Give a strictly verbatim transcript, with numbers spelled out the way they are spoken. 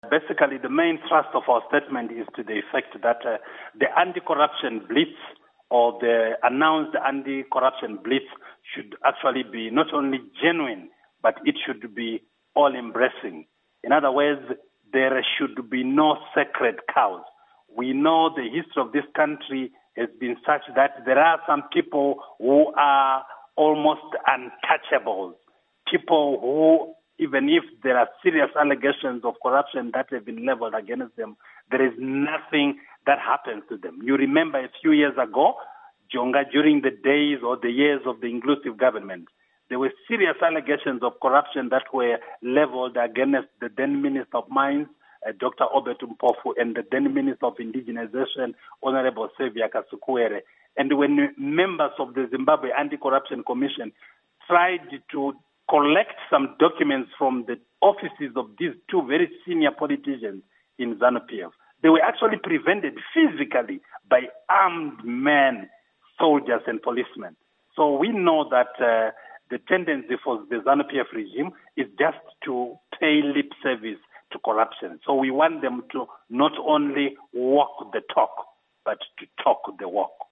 Basically, the main thrust of our statement is to the effect that uh, the anti-corruption blitz or the announced anti-corruption blitz should actually be not only genuine, but it should be all-embracing. In other words, there should be no sacred cows. We know the history of this country has been such that there are some people who are almost untouchables, people who, even if there are serious allegations of corruption that have been leveled against them, there is nothing that happens to them. You remember a few years ago, Jonga, during the days or the years of the inclusive government, there were serious allegations of corruption that were leveled against the then Minister of Mines, uh, Doctor Obet Mpofu, and the then Minister of Indigenization, Honorable Xavier Kasukuwere. And when members of the Zimbabwe Anti-Corruption Commission tried to collect some documents from the offices of these two very senior politicians in ZANU-P F, they were actually prevented physically by armed men, soldiers and policemen. So we know that uh, the tendency for the ZANU-P F regime is just to pay lip service to corruption. So we want them to not only walk the talk, but to talk the walk.